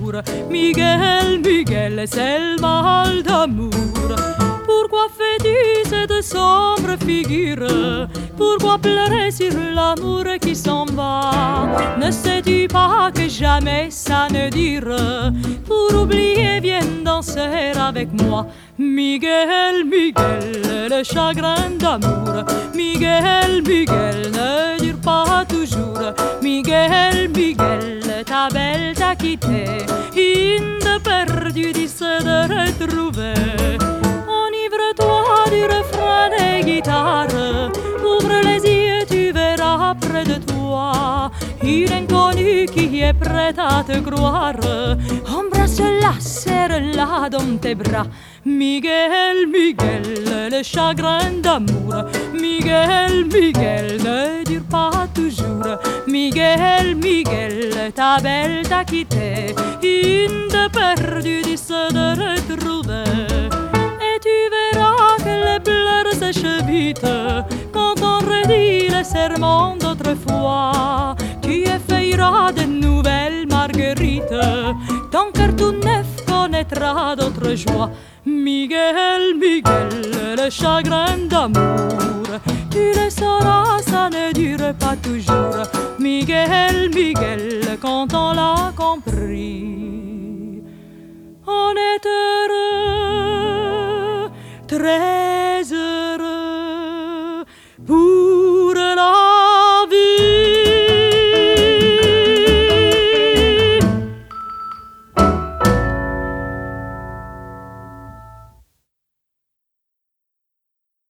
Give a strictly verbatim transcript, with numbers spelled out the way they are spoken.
d'amour. Miguel, Miguel, c'est le mal d'amour. Pourquoi fais-tu cette sombre figure? Pourquoi pleurer sur l'amour qui s'en va? Ne sais-tu pas que jamais ça ne dure? Pour oublier, viens danser avec moi. Miguel, Miguel, le chagrin d'amour. Miguel, Miguel, ne dure pas toujours. Miguel, Miguel, ta belle t'a quitté. Une de perdue, dix de retrouver. Enivre-toi du refrain des guitares. Ouvre les yeux, tu verras près de toi une inconnue qui est prête à te croire. Embrasse-la, serre-la dans tes bras. Miguel, Miguel, le chagrin d'amour. Miguel, Miguel, ne dure pas toujours. Miguel, Miguel, ta belle t'a quitté. Une de perdue, dix de retrouver. Et tu verras que les pleurs sèchent vite quand on redit le serment d'autrefois. Tu effeuilleras de nouvelles marguerites. Ton cœur tout neuf connaîtra d'autres joies. Miguel, Miguel, le chagrin d'amour. Tu le sauras, ça ne dure pas toujours. Miguel, Miguel, quand on l'a compris, on est heureux, très